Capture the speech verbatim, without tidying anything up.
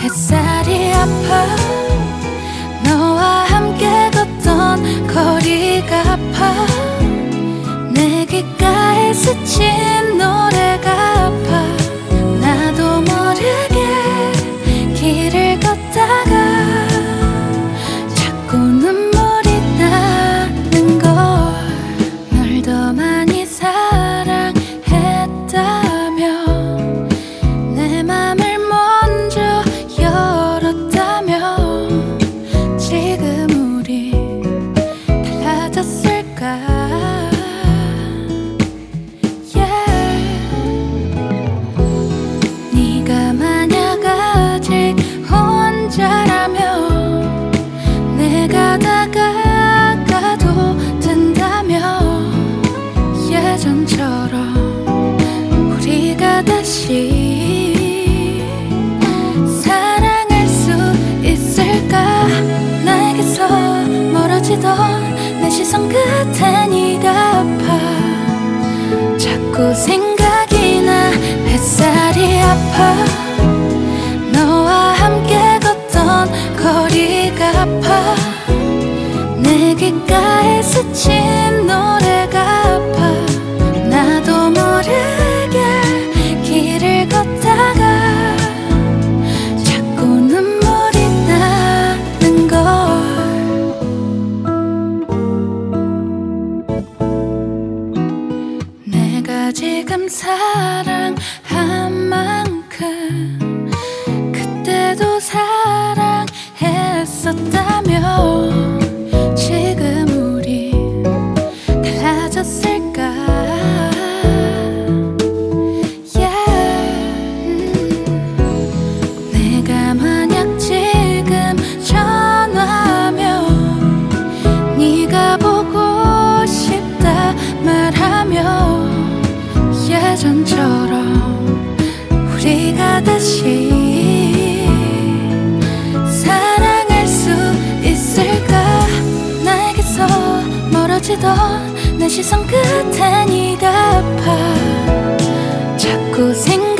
햇살이 아파 너와 함께 걷던 거리가 아파 내 귓가에 스친 노래가 아파 나도 모르게 길을 걷다가 자꾸 눈물이 나는 걸 널 더 많이 사랑했다면 내 맘을 먼저 열었다면 지금 우리 달라졌을까. 네가 만약 아직 혼자라면 내가 다가가도 된다면 예전처럼 우리가 다시 사랑할 수 있을까. 나에게서 멀어지던 내 시선 끝에 네가 아파 자꾸 생각이 나. 햇살이 아파 너와 함께 걷던 거리가 아파 내 귓가에 스친 노래가 아파 나도 모르게 길을 걷다가 자꾸 눈물이 나는 걸. 내가 지금 사랑한 만큼 그때도 사랑했었다면 지금 우리 달라졌을까. yeah. 내가 만약 지금 전화하면 네가 보고 싶다 말하면 예전처럼 우리가 다시 사랑할 수 있을까. 나에게서 멀어지던 내 시선 끝에 네가 아파 자꾸 생각